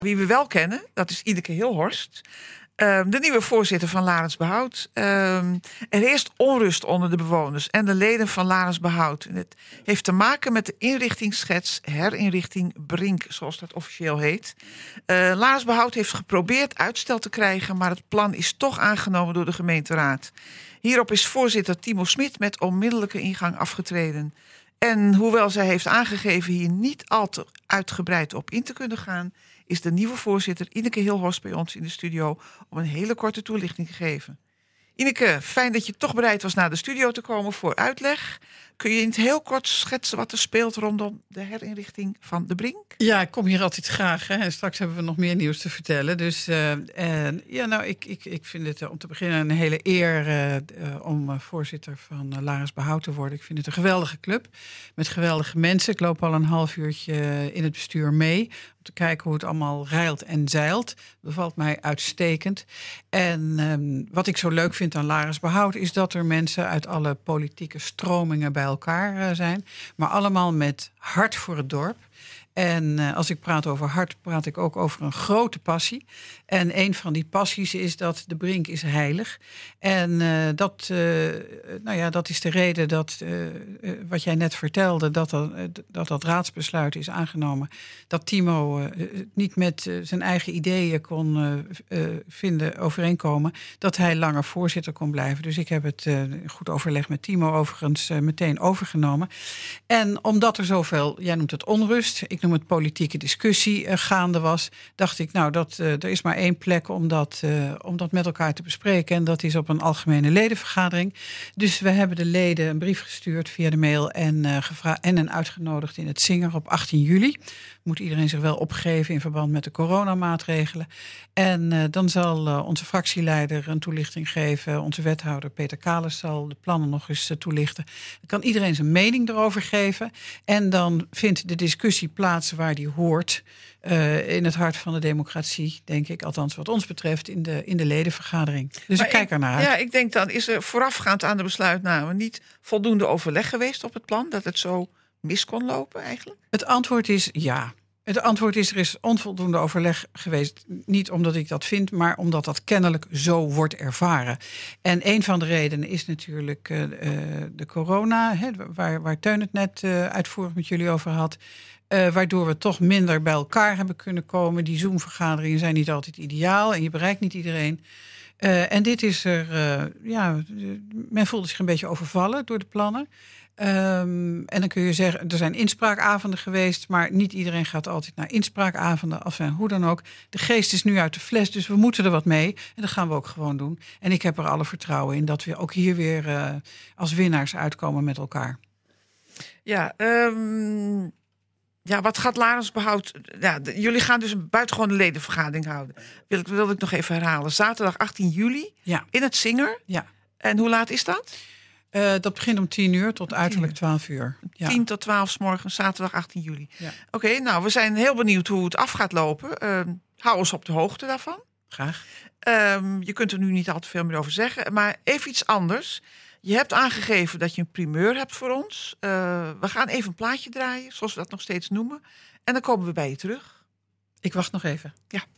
Wie we wel kennen, dat is Ineke Hilhorst. De nieuwe voorzitter van Larens Behoud. Er heerst onrust onder de bewoners en de leden van Larens Behoud. En het heeft te maken met de inrichtingsschets herinrichting Brink, zoals dat officieel heet. Larens Behoud heeft geprobeerd uitstel te krijgen, maar het plan is toch aangenomen door de gemeenteraad. Hierop is voorzitter Timo Smit met onmiddellijke ingang afgetreden. En hoewel zij heeft aangegeven hier niet al te uitgebreid op in te kunnen gaan, is de nieuwe voorzitter Ineke Hilhorst bij ons in de studio om een hele korte toelichting te geven. Ineke, fijn dat je toch bereid was naar de studio te komen voor uitleg. Kun je in het heel kort schetsen wat er speelt rondom de herinrichting van de Brink? Ja, ik kom hier altijd graag. Hè. En straks hebben we nog meer nieuws te vertellen. Dus ik vind het om te beginnen een hele eer om voorzitter van Larens Behoud te worden. Ik vind het een geweldige club met geweldige mensen. Ik loop al een half uurtje in het bestuur mee om te kijken hoe het allemaal reilt en zeilt. Bevalt mij uitstekend. En wat ik zo leuk vind aan Larens Behoud is dat er mensen uit alle politieke stromingen bij elkaar zijn. Maar allemaal met hart voor het dorp. En als ik praat over hart, praat ik ook over een grote passie. En een van die passies is dat de Brink is heilig. En dat is de reden dat, wat jij net vertelde, dat raadsbesluit is aangenomen. Dat Timo niet met zijn eigen ideeën kon overeenkomen. Dat hij langer voorzitter kon blijven. Dus ik heb het goed overleg met Timo overigens meteen overgenomen. En omdat er zoveel, jij noemt het onrust, ik noem het politieke discussie gaande was, dacht ik, er is maar één plek om dat met elkaar te bespreken. En dat is op een algemene ledenvergadering. Dus we hebben de leden een brief gestuurd via de mail en uitgenodigd in het Singer op 18 juli. Moet iedereen zich wel opgeven in verband met de coronamaatregelen. En dan zal onze fractieleider een toelichting geven. Onze wethouder Peter Kalers zal de plannen nog eens toelichten. Dan kan iedereen zijn mening erover geven. En dan vindt de discussie plaats waar die hoort. In het hart van de democratie, denk ik. Althans wat ons betreft in de ledenvergadering. Dus ik kijk ernaar uit. Ja, ik denk dan is er voorafgaand aan de besluitname niet voldoende overleg geweest op het plan, dat het zo mis kon lopen eigenlijk? Het antwoord is ja. Het antwoord is, er is onvoldoende overleg geweest. Niet omdat ik dat vind, maar omdat dat kennelijk zo wordt ervaren. En een van de redenen is natuurlijk de corona, waar Teun het net uitvoerig met jullie over had. Waardoor we toch minder bij elkaar hebben kunnen komen. Die Zoom-vergaderingen zijn niet altijd ideaal en je bereikt niet iedereen. En dit is men voelde zich een beetje overvallen door de plannen. En dan kun je zeggen, er zijn inspraakavonden geweest, maar niet iedereen gaat altijd naar inspraakavonden. Of hoe dan ook. De geest is nu uit de fles, dus we moeten er wat mee. En dat gaan we ook gewoon doen. En ik heb er alle vertrouwen in dat we ook hier weer als winnaars uitkomen met elkaar. Ja, wat gaat Larens Behoud? Ja, jullie gaan dus een buitengewone ledenvergadering houden. Wil ik nog even herhalen. Zaterdag 18 juli in het Singer. Ja. En hoe laat is dat? Dat begint om 10 uur tot uiterlijk 12 uur. Ja. 10 tot 12 's morgens, zaterdag 18 juli. Ja. Oké, we zijn heel benieuwd hoe het af gaat lopen. Hou ons op de hoogte daarvan. Graag. Je kunt er nu niet al te veel meer over zeggen. Maar even iets anders. Je hebt aangegeven dat je een primeur hebt voor ons. We gaan even een plaatje draaien, zoals we dat nog steeds noemen. En dan komen we bij je terug. Ik wacht nog even. Ja.